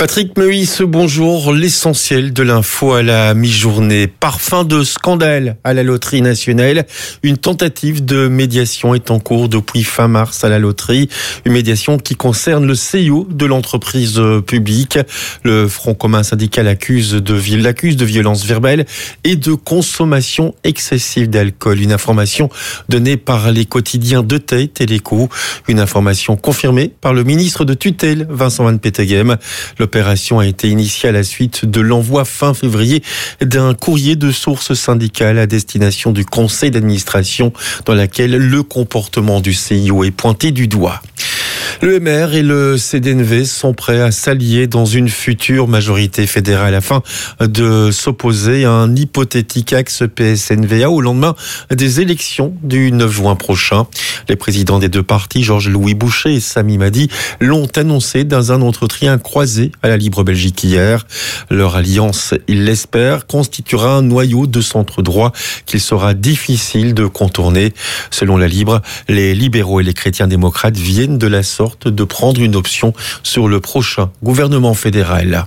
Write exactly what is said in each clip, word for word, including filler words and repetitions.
Patrick Meurice, bonjour. L'essentiel de l'info à la mi-journée. Par fin de scandale à la loterie nationale, une tentative de médiation est en cours depuis fin mars à la loterie. Une médiation qui concerne le C E O de l'entreprise publique. Le Front commun syndical accuse de, l'accuse de violence verbale et de consommation excessive d'alcool. Une information donnée par les quotidiens De Tête et l'Écho. Une information confirmée par le ministre de tutelle, Vincent Van Peteghem. L'opération a été initiée à la suite de l'envoi fin février d'un courrier de source syndicale à destination du conseil d'administration dans laquelle le comportement du C I O est pointé du doigt. Le M R et le C D N V sont prêts à s'allier dans une future majorité fédérale afin de s'opposer à un hypothétique axe P S N V A au lendemain des élections du neuf juin prochain. Les présidents des deux partis, Georges-Louis Boucher et Sami Madi, l'ont annoncé dans un entretien croisé à la Libre Belgique hier. Leur alliance, ils l'espèrent, constituera un noyau de centre droit qu'il sera difficile de contourner. Selon la Libre, les libéraux et les chrétiens démocrates viennent de la sorte de prendre une option sur le prochain gouvernement fédéral.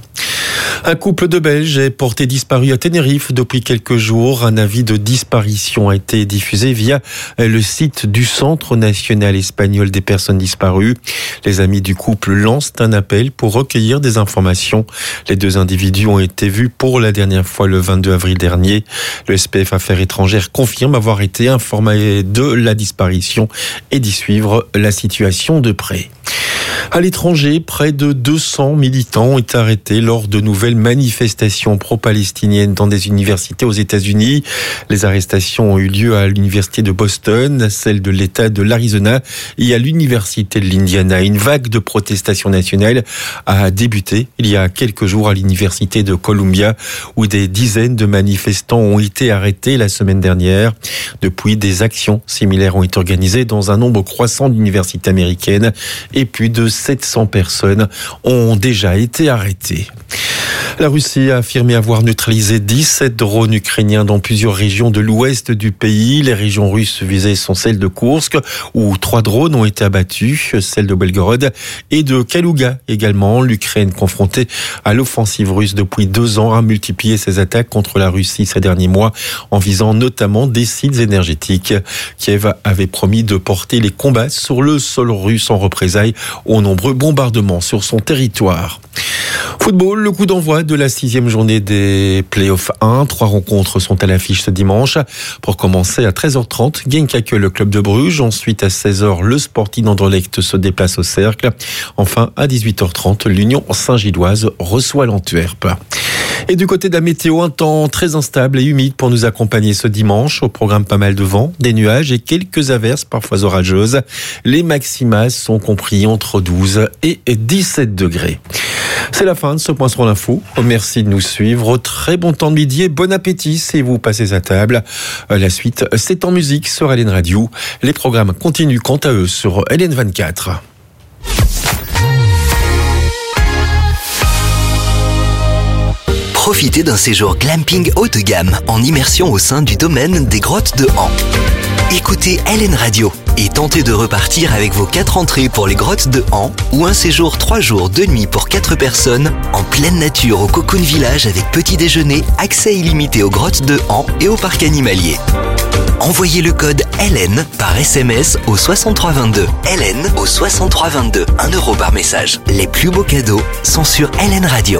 Un couple de Belges est porté disparu à Tenerife depuis quelques jours. Un avis de disparition a été diffusé via le site du Centre national espagnol des personnes disparues. Les amis du couple lancent un appel pour recueillir des informations. Les deux individus ont été vus pour la dernière fois le vingt-deux avril dernier. Le S P F Affaires étrangères confirme avoir été informé de la disparition et d'y suivre la situation de près. À l'étranger, près de deux cents militants ont été arrêtés lors de nouvelles manifestations pro-palestiniennes dans des universités aux États-Unis. Les arrestations ont eu lieu à l'université de Boston, celle de l'État de l'Arizona et à l'université de l'Indiana. Une vague de protestations nationales a débuté il y a quelques jours à l'université de Columbia, où des dizaines de manifestants ont été arrêtés la semaine dernière. Depuis, des actions similaires ont été organisées dans un nombre croissant d'universités américaines et plus de sept cents personnes ont déjà été arrêtées. La Russie a affirmé avoir neutralisé dix-sept drones ukrainiens dans plusieurs régions de l'ouest du pays. Les régions russes visées sont celles de Koursk, où trois drones ont été abattus, celles de Belgorod et de Kalouga également. L'Ukraine, confrontée à l'offensive russe depuis deux ans, a multiplié ses attaques contre la Russie ces derniers mois, en visant notamment des sites énergétiques. Kiev avait promis de porter les combats sur le sol russe en représailles aux nombreux bombardements sur son territoire. Football, le coup d'envoi de la sixième journée des Playoffs un. Trois rencontres sont à l'affiche ce dimanche. Pour commencer, à treize heures trente, Genk accueille le club de Bruges. Ensuite, à seize heures, le Sporting Anderlecht se déplace au Cercle. Enfin, à dix-huit heures trente, l'Union Saint-Gilloise reçoit l'Antwerp. Et du côté de la météo, un temps très instable et humide pour nous accompagner ce dimanche. Au programme, pas mal de vent, des nuages et quelques averses, parfois orageuses. Les maximales sont compris entre douze et dix-sept degrés. C'est la fin de ce point sur l'info. Merci de nous suivre. Très bon temps de midi et bon appétit si vous passez à table. La suite, c'est en musique sur L N Radio. Les programmes continuent quant à eux sur L N vingt-quatre. Profitez d'un séjour glamping haut de gamme en immersion au sein du domaine des grottes de Han. Écoutez L N Radio et tentez de repartir avec vos quatre entrées pour les grottes de Han ou un séjour trois jours deux nuits pour quatre personnes en pleine nature au Cocoon Village avec petit déjeuner, accès illimité aux grottes de Han et au parc animalier. Envoyez le code L N par S M S au soixante-trois vingt-deux. L N au soixante-trois vingt-deux. un euro par message. Les plus beaux cadeaux sont sur L N Radio.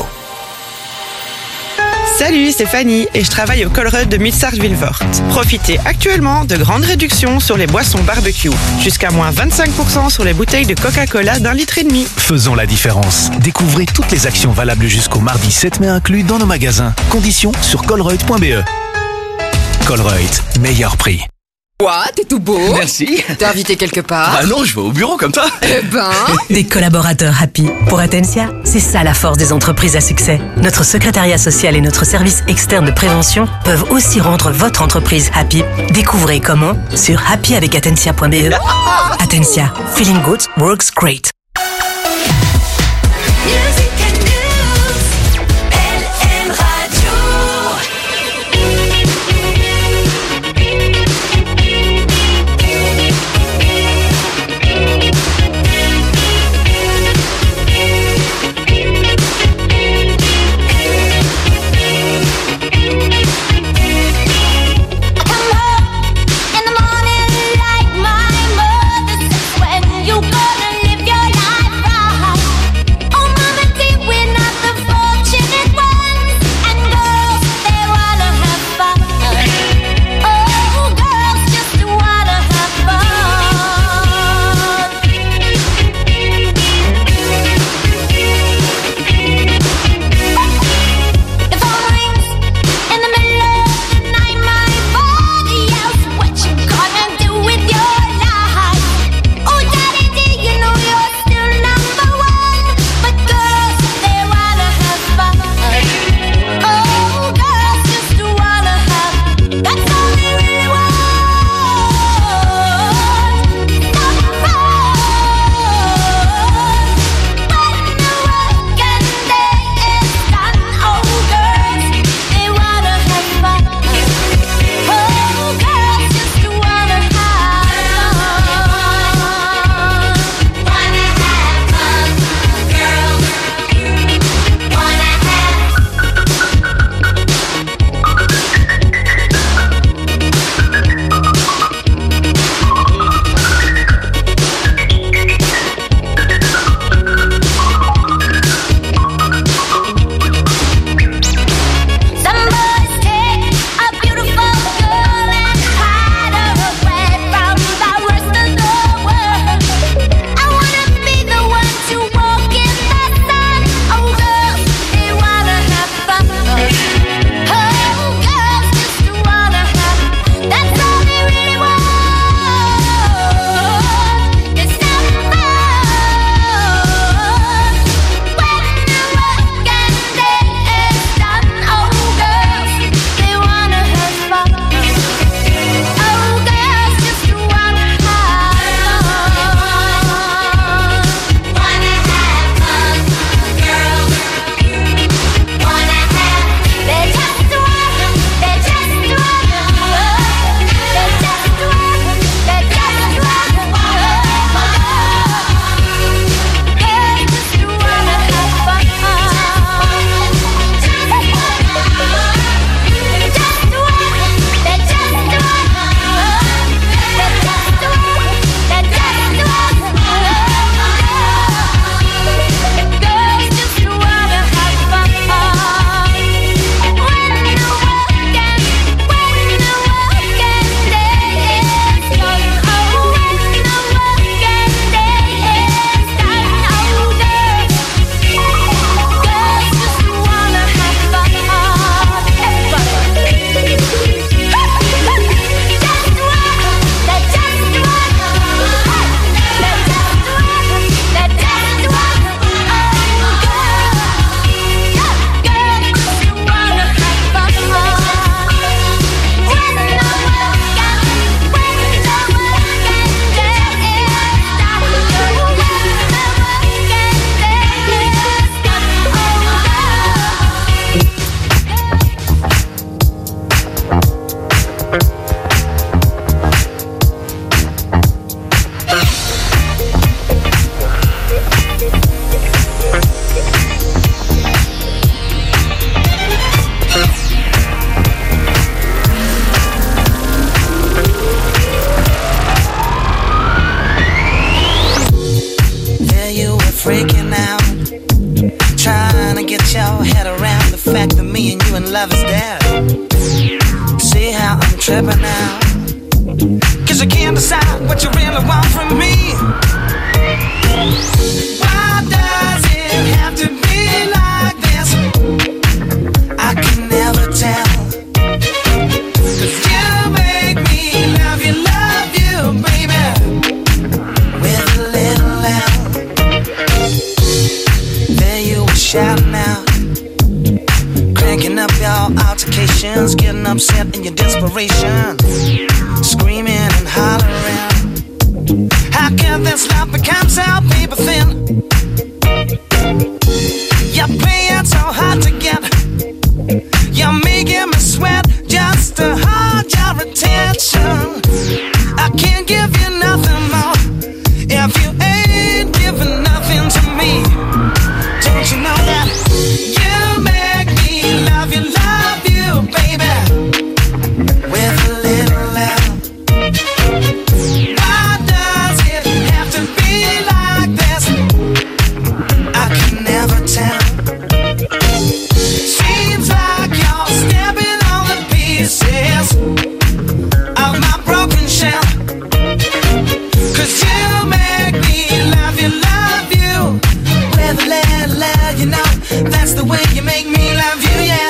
Salut, c'est Fanny et je travaille au Colruyt de Milsart-Villevort. Profitez actuellement de grandes réductions sur les boissons barbecue. Jusqu'à moins vingt-cinq pour cent sur les bouteilles de Coca-Cola d'un litre et demi. Faisons la différence. Découvrez toutes les actions valables jusqu'au mardi sept mai inclus dans nos magasins. Conditions sur colruyt point b e. Colruyt, meilleur prix. Quoi, t'es tout beau. Merci. T'es invité quelque part? Ah non, je vais au bureau comme toi. Eh ben... Des collaborateurs happy. Pour Atensia, c'est ça la force des entreprises à succès. Notre secrétariat social et notre service externe de prévention peuvent aussi rendre votre entreprise happy. Découvrez comment sur happy avec atensia point b e. Atensia, feeling good works great. slipping now. Cause you can't decide what you really want from me. Why does it have to be like this? I can never tell. Cause you make me love you, love you, baby, with a little L. There you were shouting out, cranking up your altercations, getting upset in your desperation, screaming and hollering. How can this love become so paper thin? You're playing so hard to get. You're making me sweat just to hold your attention. I can't give you nothing more if you ain't giving nothing to me. Don't you know that you make me love you, love you, baby, with a little love. Why does it have to be like this? I can never tell. Seems like you're stepping on the pieces of my broken shell. Cause you make me love you, love you with a little love, you know. That's the way you make me love you, yeah.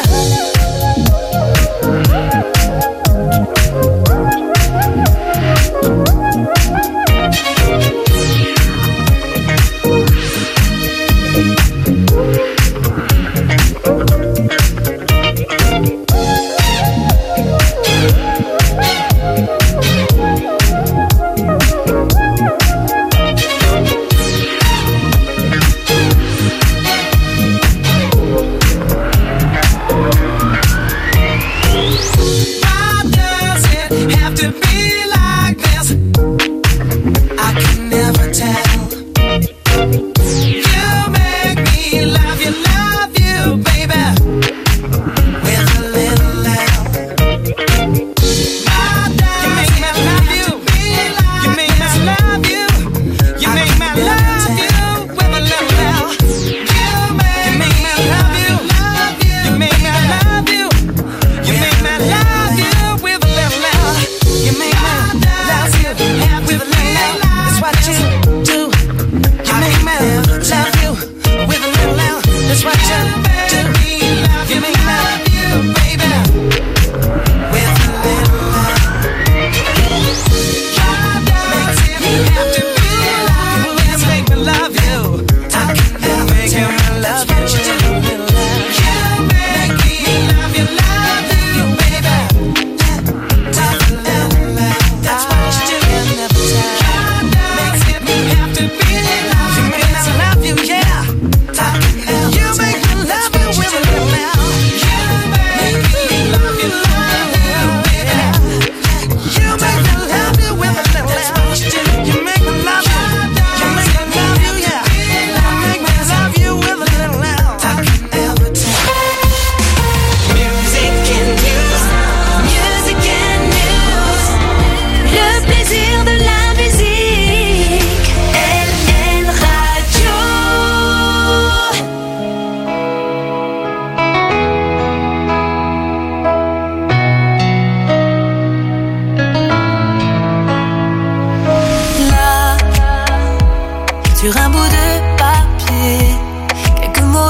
Sur un bout de papier, quelques mots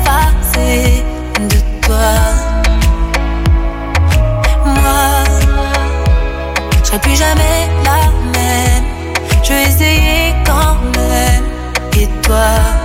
effacés de toi. Moi, je serai plus jamais la même. Je vais essayer quand même. Et toi,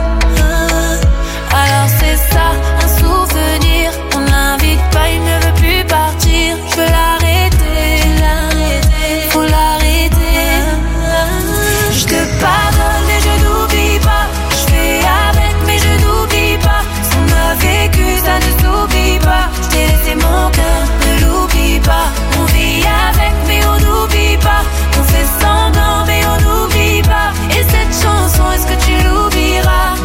alors c'est ça, un souvenir. On l'invite pas, il ne veut plus partir. Je veux l'arrêter, l'arrêter, faut l'arrêter. Je te pardonne et je n'oublie pas. Je fais avec mais je n'oublie pas. Ce qu'on a vécu ça ne s'oublie pas. Je t'ai laissé mon cœur, ne l'oublie pas. On vit avec mais on n'oublie pas. On fait semblant mais on n'oublie pas. Et cette chanson, est-ce que tu l'oublieras?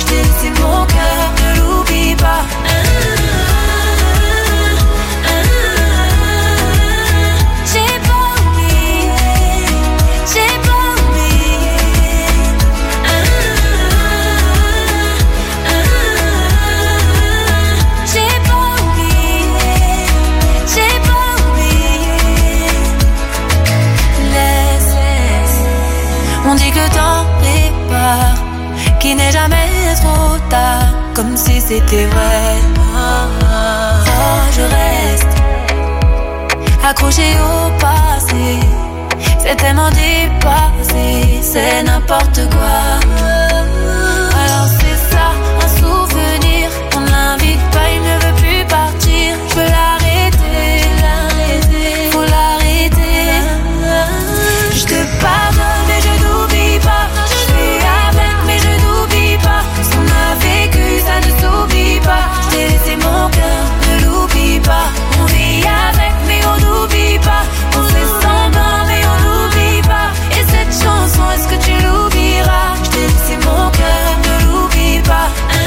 qu'il n'est jamais trop tard, comme si c'était vrai. Oh, je reste accroché au passé, c'est tellement dépassé, c'est n'importe quoi. Alors c'est ça, un souvenir, on l'invite pas, il ne veut plus partir. Je veux l'arrêter, l'arrêter, faut l'arrêter. Je te pardonne mais je n'oublie pas, je suis avec mais je n'oublie pas. Ce qu'on a vécu ça ne s'oublie pas. Je t'ai laissé mon cœur, ne l'oublie pas. On vit avec mais on n'oublie pas. On fait semblant mais on n'oublie pas. Et cette chanson, est-ce que tu l'oublieras? Je t'ai laissé mon cœur, ne l'oublie pas.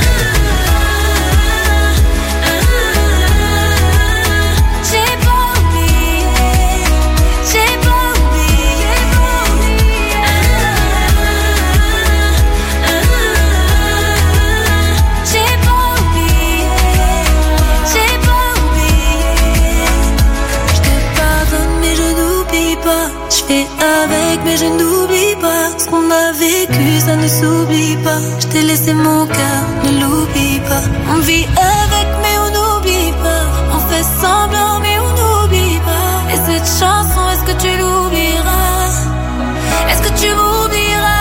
J'ai pas oublié, j'ai pas oublié. J'ai pas oublié, j'ai pas oublié. Je te pardonne mais je n'oublie pas. Je fais avec mais je n'oublie pas. Ce qu'on a vécu ça ne s'oublie pas. Je t'ai laissé mon cœur, ne l'oublie pas. On vit avec mais on n'oublie pas. On fait semblant mais on n'oublie pas. Et cette chanson, est-ce que tu l'oublieras? Est-ce que tu m'oublieras?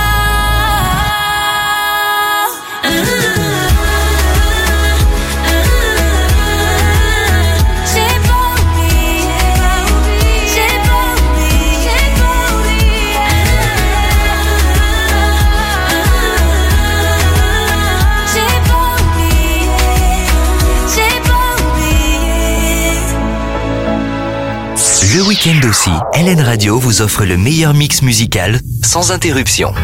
J'ai pas oublié, j'ai pas oublié, j'ai pas oublié. J'ai pas oublié, j'ai pas oublié. Le week-end aussi, L N Radio vous offre le meilleur mix musical sans interruption.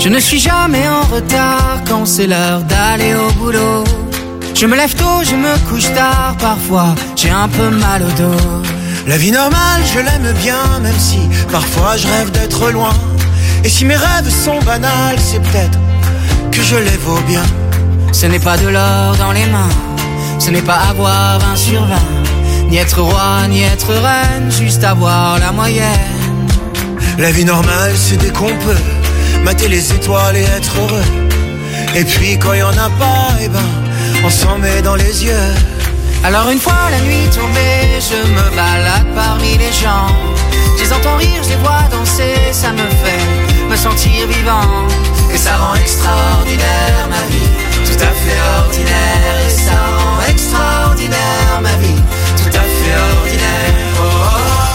Je ne suis jamais en retard quand c'est l'heure d'aller au boulot. Je me lève tôt, je me couche tard, parfois j'ai un peu mal au dos. La vie normale, je l'aime bien, même si parfois je rêve d'être loin. Et si mes rêves sont banals, c'est peut-être que je les vaux bien. Ce n'est pas de l'or dans les mains, ce n'est pas avoir vingt sur vingt, ni être roi, ni être reine, juste avoir la moyenne. La vie normale, c'est dès qu'on peut mater les étoiles et être heureux. Et puis quand y en a pas, eh ben, on s'en met dans les yeux. Alors une fois la nuit tombée, je me balade parmi les gens. Je les entends rire, je les vois danser, ça me fait me sentir vivant. Et ça rend extraordinaire ma vie, tout à fait ordinaire. Et ça rend extraordinaire ma vie, tout à fait ordinaire. Oh, oh,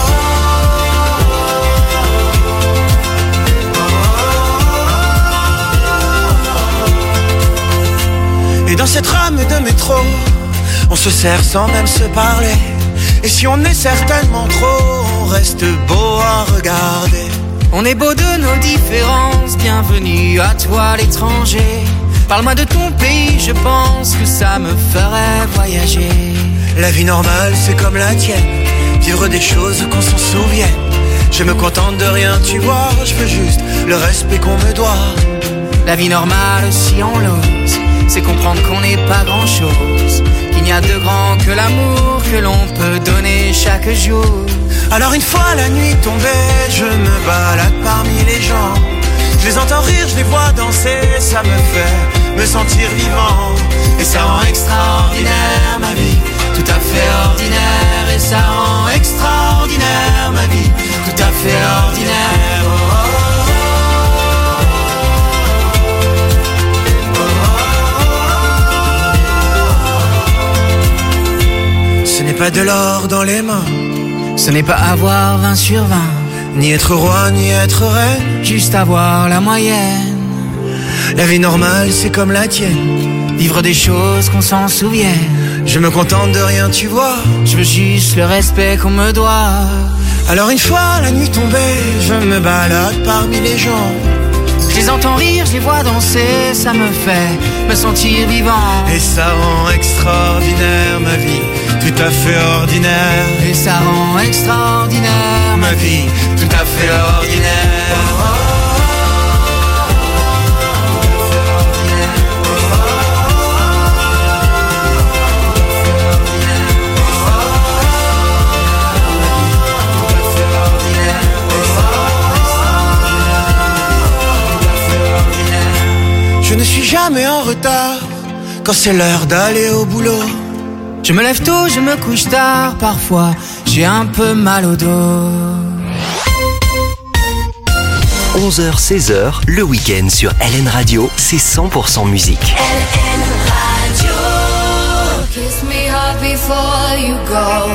oh, oh. Et dans cette rame de métro, on se serre sans même se parler. Et si on est certainement trop, on reste beau à regarder. On est beau de nos différences, bienvenue à toi l'étranger. Parle-moi de ton pays, je pense que ça me ferait voyager. La vie normale, c'est comme la tienne, vivre des choses qu'on s'en souvienne. Je me contente de rien, tu vois, je veux juste le respect qu'on me doit. La vie normale, si on l'ose, c'est comprendre qu'on n'est pas grand-chose, qu'il n'y a de grand que l'amour que l'on peut donner chaque jour. Alors une fois la nuit tombée, je me balade parmi les gens. Je les entends rire, je les vois danser, ça me fait me sentir vivant. Et ça rend extraordinaire ma vie, tout à fait ordinaire. Et ça rend extraordinaire ma vie, tout à fait ordinaire. Oh, oh, oh. Ce n'est pas de l'or dans les mains, ce n'est pas avoir vingt sur vingt, ni être roi, ni être reine, juste avoir la moyenne. La vie normale, c'est comme la tienne, vivre des choses qu'on s'en souvienne. Je me contente de rien, tu vois, je veux juste le respect qu'on me doit. Alors une fois la nuit tombée, je me balade parmi les gens. Je les entends rire, je les vois danser, ça me fait me sentir vivant. Et ça rend extraordinaire ma vie, tout à fait ordinaire. Et ça rend extraordinaire ma vie, tout à fait ordinaire. Oh, oh, oh. Je ne suis jamais en retard quand c'est l'heure d'aller au boulot. Je me lève tôt, je me couche tard, parfois j'ai un peu mal au dos. onze heures seize heures, le week-end sur L N Radio, c'est cent pour cent musique. L N Radio. Kiss me hard before you go.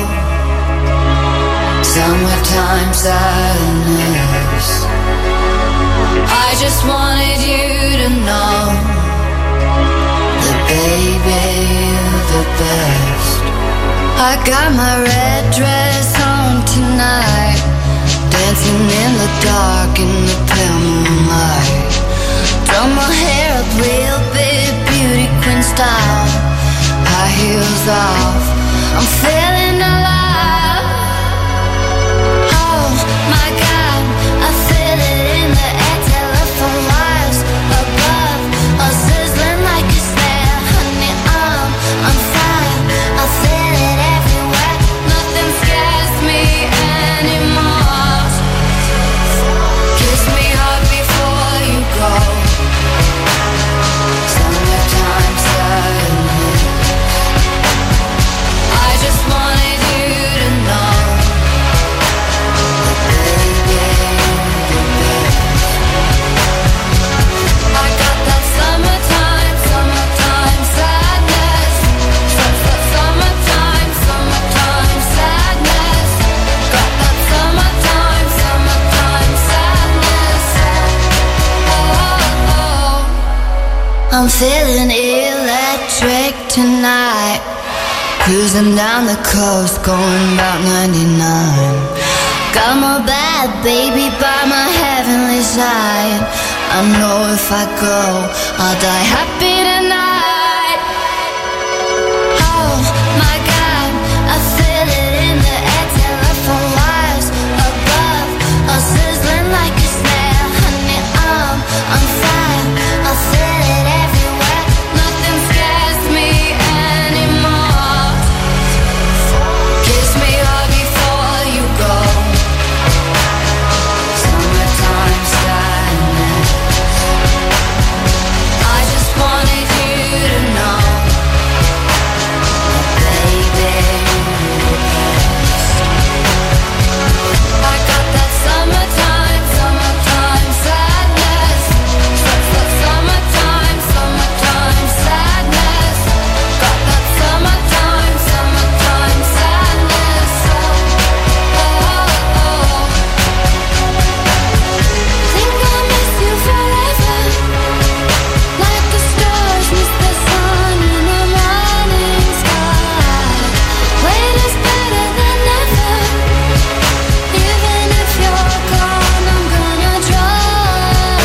Summertime sadness. I just wanted you to know that baby you're the best. I got my red dress on tonight, dancing in the dark in the pale moonlight. Done my hair up real big, beauty queen style, high heels off, I'm feeling alive. Oh my God, I feel it in the air, telephone wires above, all sizzling like a snare. Honey, I'm on fire, I feel it everywhere, nothing scares me anymore. Kiss me hard before you go. Summertime sadness. I just wanted you to know that baby you're the best. I got that summertime, summertime sadness. Some- some- Summertime, summertime sadness. Got that summertime, summertime sadness. Oh, oh. I'm feeling electric tonight. Cruising down the coast, going about ninety-nine. Got my bad baby by my heavenly side. I know if I go, I'll die happy tonight. Oh my God, I feel it in the air, telephone wires above, all sizzling like a snare. Honey, I'm on fire, I feel it everywhere. Nothing scares me anymore. Kiss me hard before you go. Summertime sadness. I just wanted you to know, baby, I got that summertime, summertime sadness. Summertime, summertime sadness. Got that summertime, summertime sadness. Oh, oh, oh. Think I miss you forever, like the stars miss the sun in the morning sky. Wait is better than never. Even if you're gone, I'm gonna try.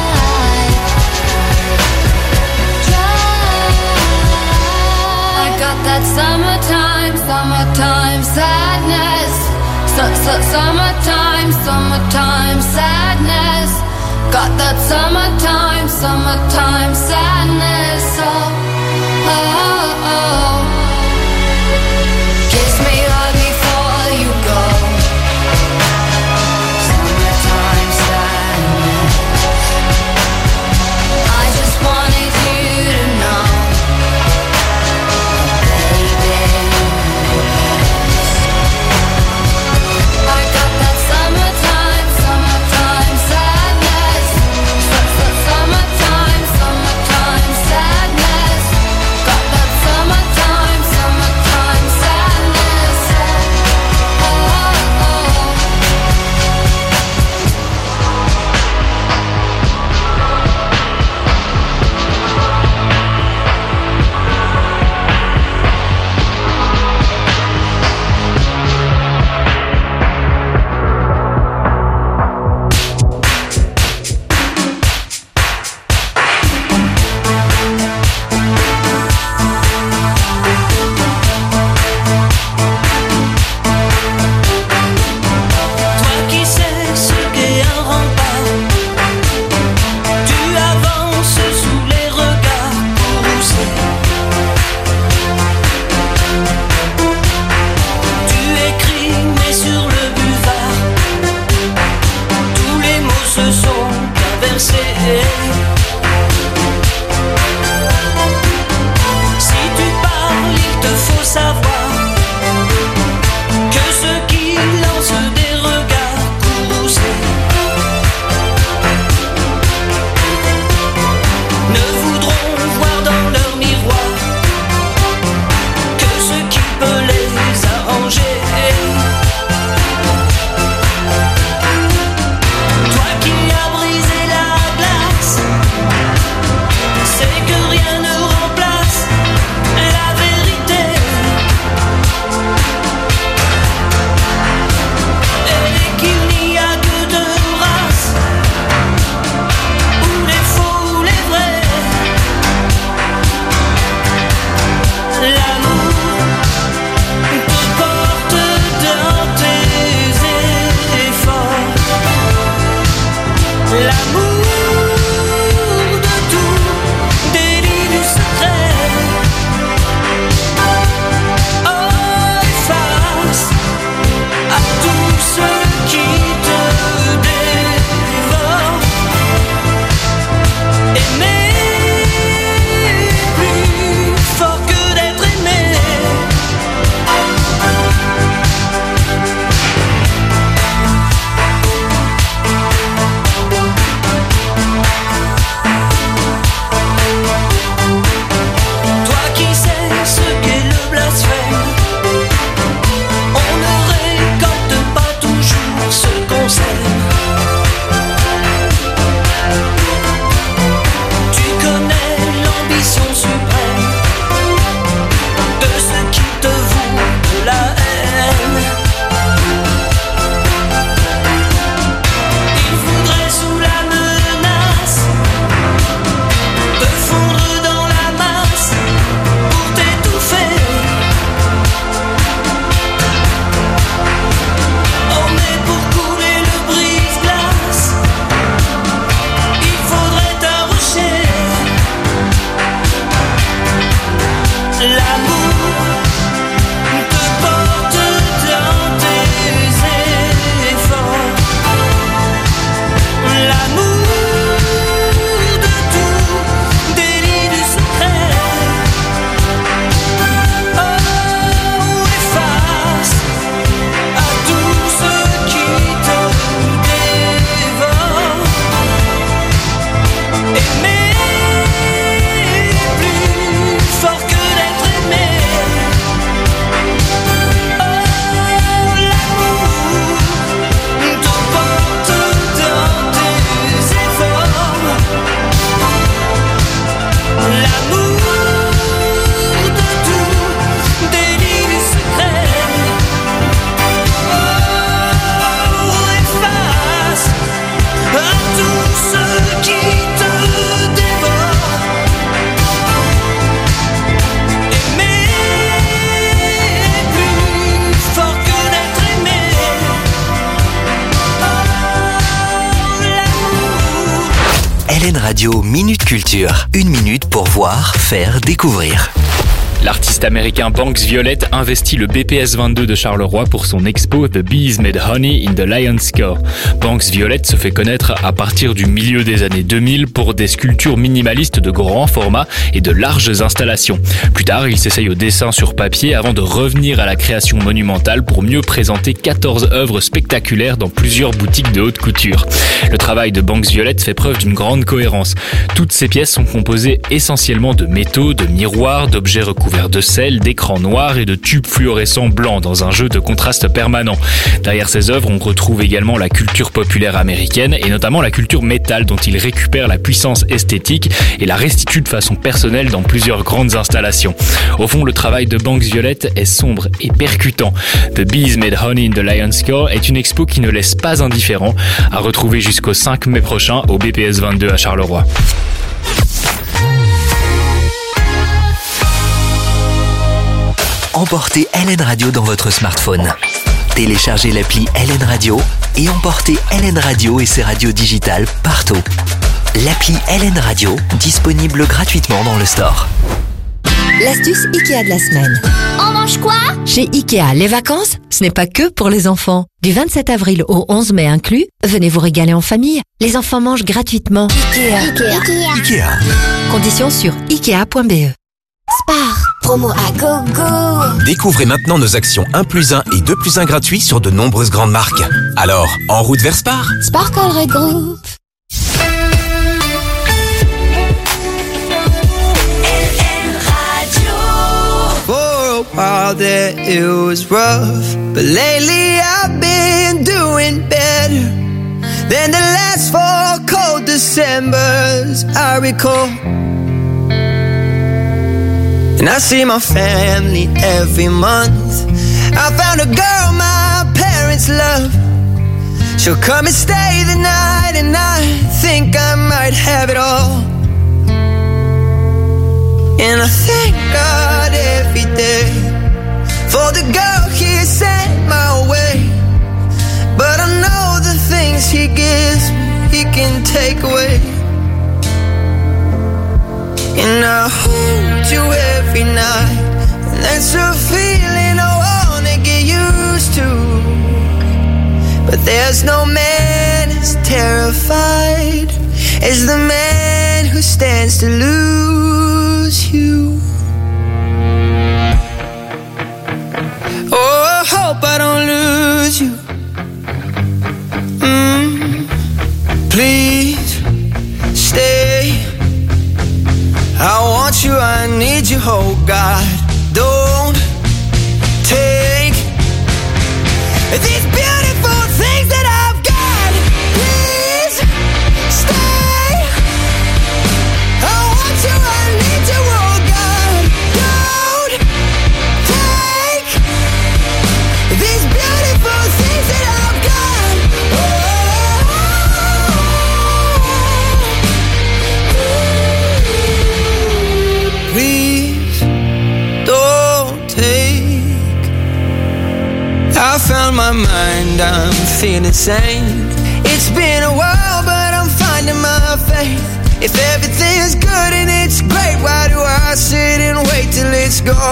Try. I got that summertime, summertime sadness. Su- su- summertime, summertime sadness. Got that summertime, summertime sadness. Oh, oh, oh. Kiss me hard before you go. Summertime sadness. I just wanted you to know, baby. I got that summertime, summertime sadness. Su- su- Summertime, summertime sadness. L'amour te porte dans tes efforts. L'amour de tout délit du secret. Oh, efface à tout ce qui te dévore. Aimer plus fort que d'être aimé. Oh, l'amour te porte dans tes efforts. L'amour de tout délit du secret. Oh, efface à tout ce qui te dévore. Aimer plus fort que d'être aimé. Oh, l'amour. L N Radio Minute Culture. Une minute pour voir, faire, découvrir. L'artiste américain Banks Violet investit le B P S vingt-deux de Charleroi pour son expo The Bees Made Honey in the Lion's Core. Banks Violet se fait connaître à partir du milieu des années deux mille pour des sculptures minimalistes de grand format et de larges installations. Plus tard, il s'essaye au dessin sur papier avant de revenir à la création monumentale pour mieux présenter quatorze œuvres spectaculaires dans plusieurs boutiques de haute couture. Le travail de Banks Violet fait preuve d'une grande cohérence. Toutes ces pièces sont composées essentiellement de métaux, de miroirs, d'objets recouverts de sel, d'écrans noirs et de tubes fluorescents blancs dans un jeu de contraste permanent. Derrière ces œuvres, on retrouve également la culture populaire américaine et notamment la culture métal dont il récupère la puissance esthétique et la restitue de façon personnelle dans plusieurs grandes installations. Au fond, le travail de Banks Violet est sombre et percutant. The Bees Made Honey in the Lion's Core est une expo qui ne laisse pas indifférent, à retrouver jusqu'au cinq mai prochain au B P S vingt-deux à Charleroi. Emportez L N Radio dans votre smartphone. Téléchargez l'appli L N Radio et emportez L N Radio et ses radios digitales partout. L'appli L N Radio, disponible gratuitement dans le store. L'astuce Ikea de la semaine. On mange quoi? Chez Ikea, les vacances, ce n'est pas que pour les enfants. Du vingt-sept avril au onze mai inclus, venez vous régaler en famille. Les enfants mangent gratuitement. Ikea. Ikea. Ikea. Conditions sur ikea point b e. Spar. Promo à gogo. Découvrez maintenant nos actions un plus un et deux plus un gratuits sur de nombreuses grandes marques. Alors, en route vers Spar. Spar Colruyt Group. For a while there it was rough, but lately I've been doing better than the last four cold Decembers I recall. And I see my family every month. I found a girl my parents love. She'll come and stay the night, and I think I might have it all. And I thank God every day for the girl He sent my way. But I know the things He gives me, He can take away. And I hold you every night, and that's a feeling I wanna get used to. But there's no man as terrified as the man who stands to lose you. Oh, I hope I don't lose you. Mm, please stay. I want you, I need you, oh God. Don't take these beautiful things that I've got. Please stay. I want you, I need you, oh God. Don't take these beautiful things that I've got. Oh, please don't take. I found my mind, I'm feeling sane. It's been a while, but I'm finding my faith. If everything's good and it's great, why do I sit and wait till it's gone?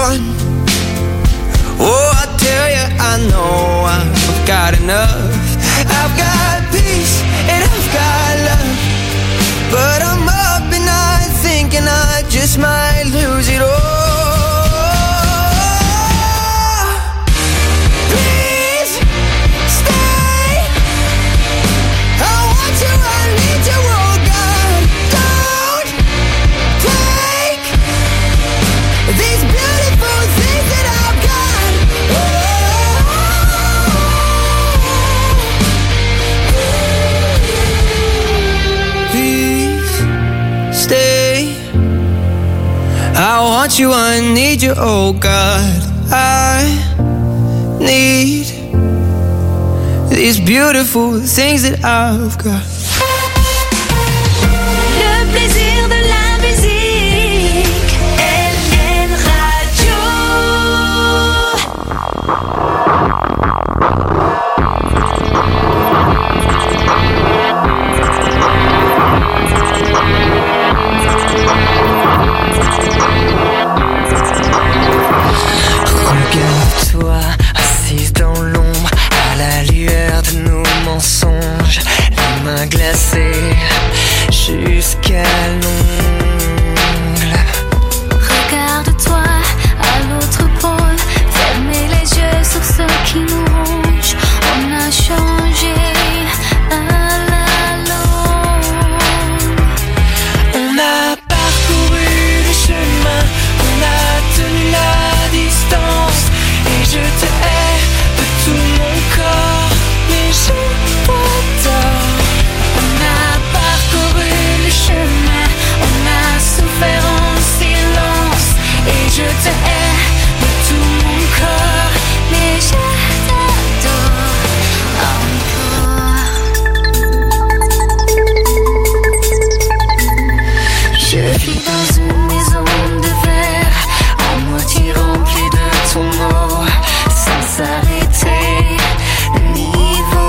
want you, I need you, oh God. I need these beautiful things that I've got. Le plaisir de la musique, L N Radio. Regarde-toi, assise dans l'ombre, à la lueur de nos mensonges, les mains glacées jusqu'à l'ongle. Regarde-toi à l'autre pôle, fermez les yeux sur ce qui nous ronge. On a changé à la longue. On a parcouru le chemin, on a tenu la distance. Et je te hais de tout mon corps, mais je t'adore. On a parcouru le chemin, on a souffert en silence. Et je te hais de tout mon corps, mais je t'adore encore. Je vis dans une maison de verre, à moitié remplie de ton mot, sans s'arrêter, le niveau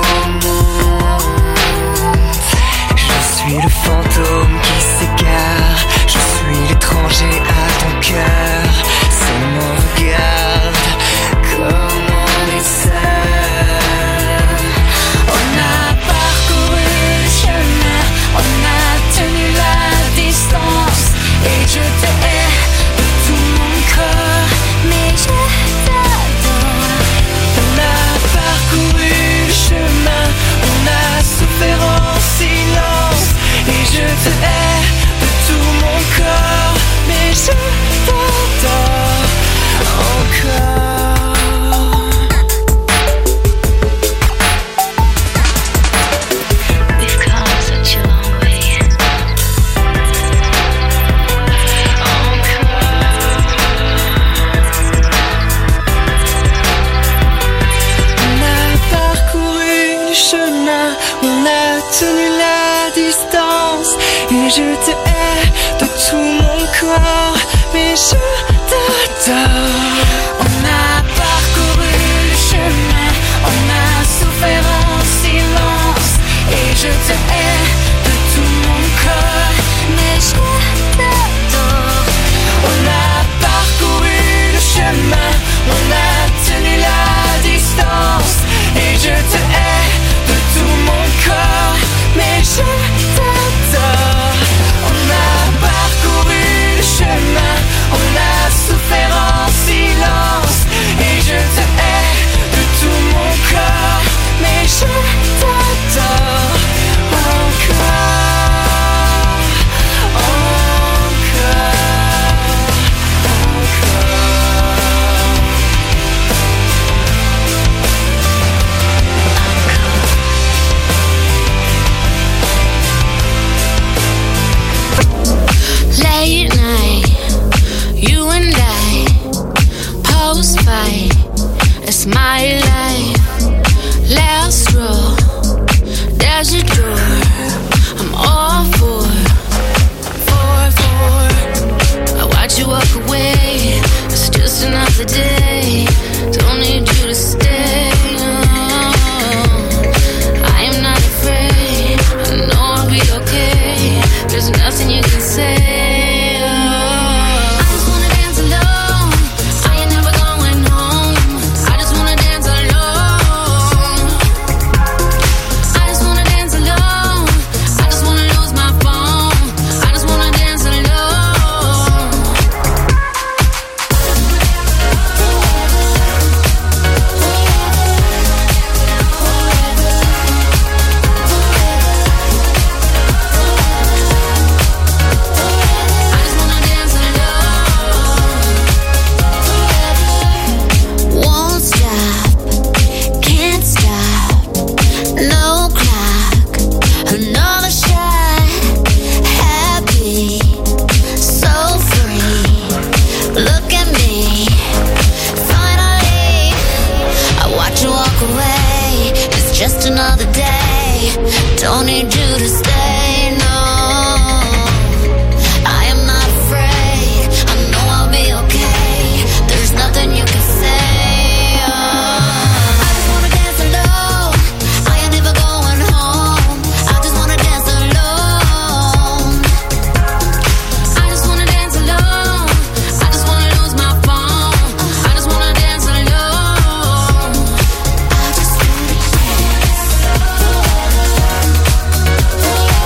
monte. Je suis le fantôme qui s'égare, je suis l'étranger à ton cœur. Seulement regarde comme on est seul. On a parcouru le chemin, on a tenu la distance. Et je te hais de tout mon corps, mais je t'adore. On a parcouru le chemin, on a souffert en silence. Et je te hais de tout mon corps, mais je t'adore encore. We've come such a long way. On a parcouru le chemin, on a tenu la distance. Et je te hais de tout mon corps, mais je t'adore. On a parcouru le chemin, on a souffert en silence. Et je te hais de tout mon corps, mais je t'adore. On a parcouru le chemin, on a tenu la distance. Et je te hais de tout mon corps, mais je t'adore. On a parcouru le chemin, on a souffert en silence. Et je te hais de tout mon corps, mais je t'adore encore, encore, Late night, you and I, post fight, it's my life. Last row, there's a door, I'm all for, for, for. I watch you walk away, it's just another day, don't need you to stay. Oh, I am not afraid, I know I'll be okay, there's nothing you can say. My phone. Look at me, finally, I watch you walk away. It's just another day, don't need you to stay, no. I am not afraid, I know I'll be okay. There's nothing you can say, oh. I just wanna dance alone, I ain't never going home. I just wanna dance alone. I just wanna dance alone, I just wanna lose my phone. I just wanna dance alone. I just wanna dance alone.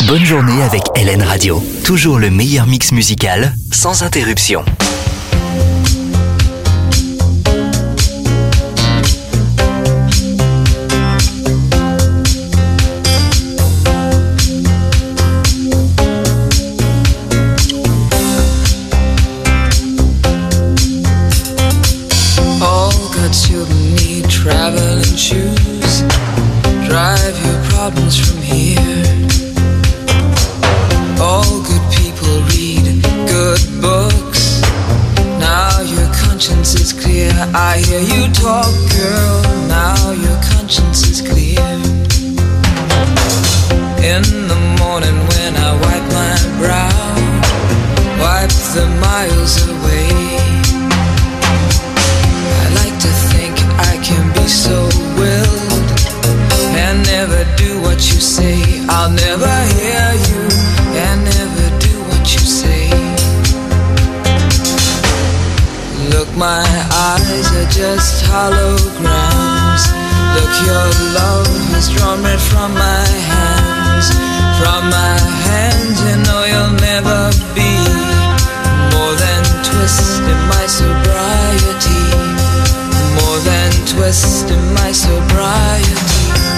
bonne journée avec L N Radio. Toujours le meilleur mix musical, sans interruption. All good children need traveling shoes. Drive your problems from here. All good people read good books. Now your conscience is clear. I hear you talk, girl. Now your conscience is clear. In the morning when I wipe my brow, wipe the miles away. I like to think I can be so willed and never do what you say. I'll never hear you and never do what you say. Look, my eyes are just holograms. Look, your love has drawn red from my hands. From my hands, you know you'll never be more than twist in my sobriety. More than twist in my sobriety.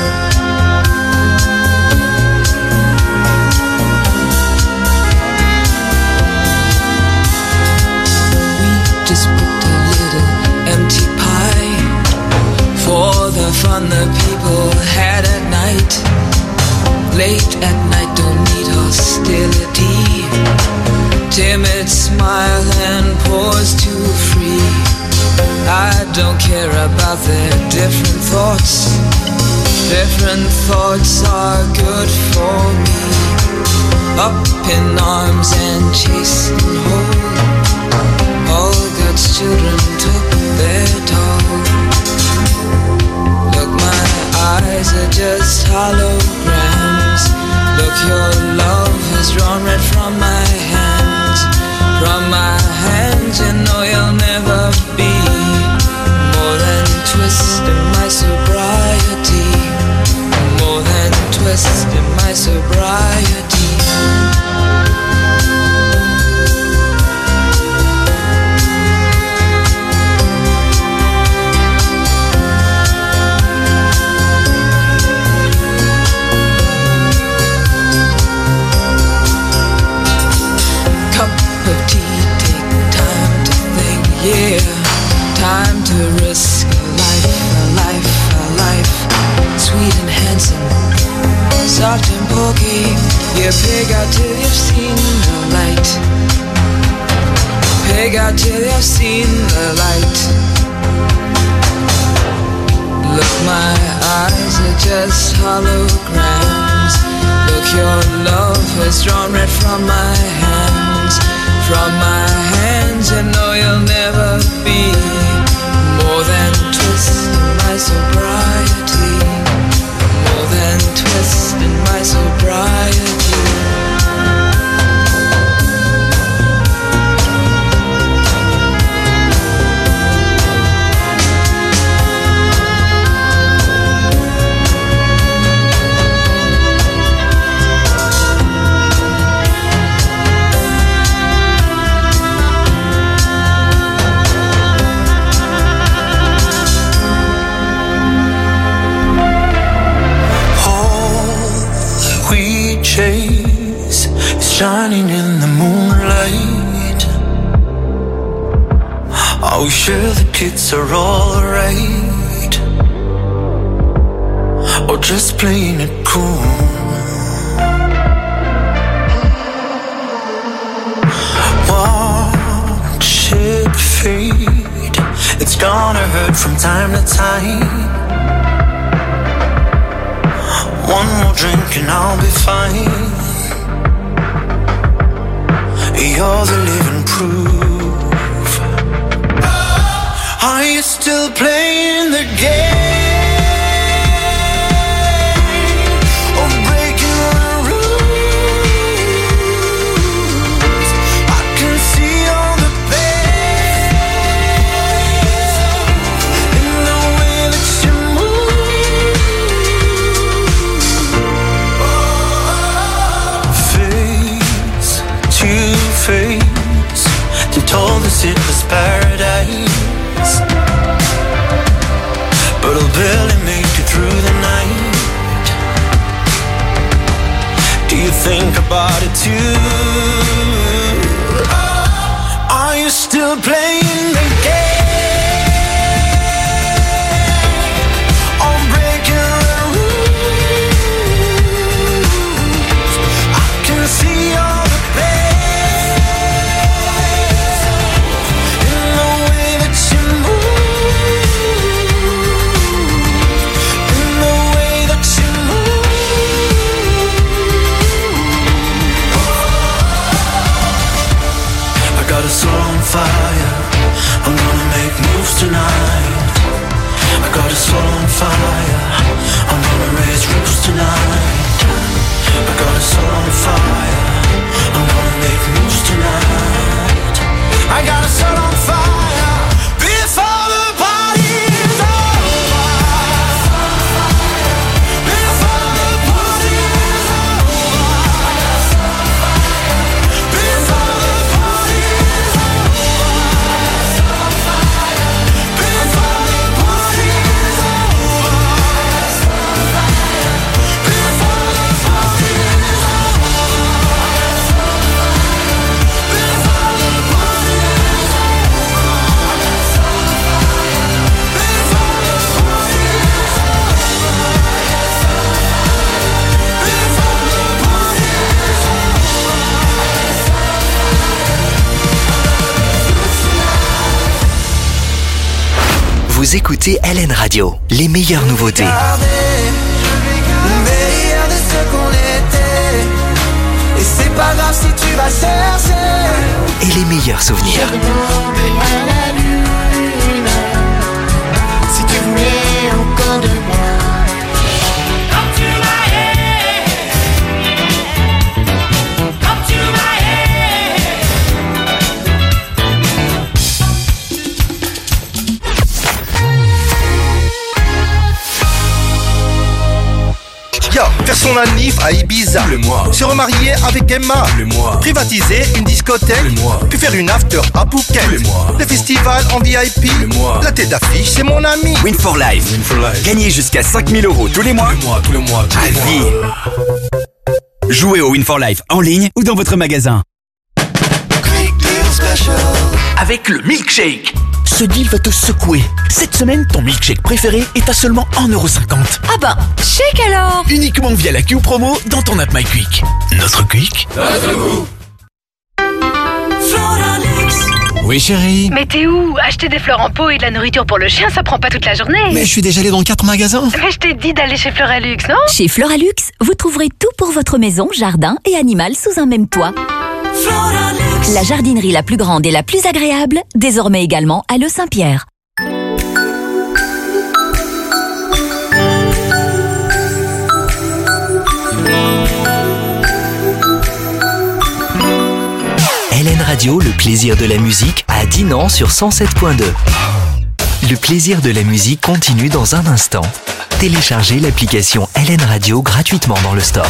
Just put a little empty pie for the fun the people had at night. Late at night, don't need hostility. Timid smile and pause too free. I don't care about their different thoughts. Different thoughts are good for me. Up in arms and chased and whole. All God's children took their toll. Look, my eyes are just holograms. Look, your love has drawn red from my hands. From my hands, you know you'll never be more than twist in my sobriety. More than twist in my sobriety. Yeah, time to risk a life, a life, a life. Sweet and handsome, soft and pokey. Yeah, pig out till you've seen the light. Pig out till you've seen the light. Look, my eyes are just holograms. Look, your love has drawn red from my hands. From my hands, you know you'll never be more than twist in my sobriety. More than twist in my sobriety. Chase is shining in the moonlight. Are we sure the kids are alright? Or just playing it cool? Watch it fade. It's gonna hurt from time to time. One more drink and I'll be fine. You're the living proof. Are you still playing the game? Or breaking the rules? I can see all the pain in the way that you move. They told us it was paradise, but I'll barely make it through the night. Do you think about it too? Are you still playing the game? Fire, I'm gonna make moves tonight. I got a soul on fire, I'm gonna raise roofs tonight. I got a soul on fire, I'm gonna make moves tonight. I got a soul on fire before the party's over. Before the party's over. Before the party's Vous écoutez L N Radio, les meilleures nouveautés. le meilleur de ce qu'on était. Et c'est pas grave si tu vas chercher. Et les meilleurs souvenirs. Je demandais à la lune si tu voulais encore de moi. Come to my head, come to my head. Yo, faire son anniv à Ibiza, le mois. Se remarier avec Emma, le mois. Privatiser une discothèque, le mois. Puis faire une after à Phuket, le mois. Le festival en V I P, le mois. La tête d'affiche, c'est mon ami. Win for Life. Win for Life. Gagnez jusqu'à cinq mille euros tous les mois. Tous les mois, tous les mois, tous les mois. Jouez au Win for Life en ligne ou dans votre magasin. Avec le milkshake. Ce deal va te secouer. Cette semaine, ton milkshake préféré est à seulement un euro cinquante. Ah ben, shake alors. Uniquement via la Q Promo dans ton app MyQuick. Notre Quick. Notre goût. Oui chérie. Mais t'es où? Acheter des fleurs en pot et de la nourriture pour le chien, ça prend pas toute la journée. Mais je suis déjà allé dans quatre magasins. Mais je t'ai dit d'aller chez Fleuralux, non? Chez Fleuralux, vous trouverez tout pour votre maison, jardin et animal sous un même toit. Fleuralux. La jardinerie la plus grande et la plus agréable, désormais également à Le Saint-Pierre. L N Radio, le plaisir de la musique, à Dinan sur cent sept point deux. Le plaisir de la musique continue dans un instant. Téléchargez l'application L N Radio gratuitement dans le store.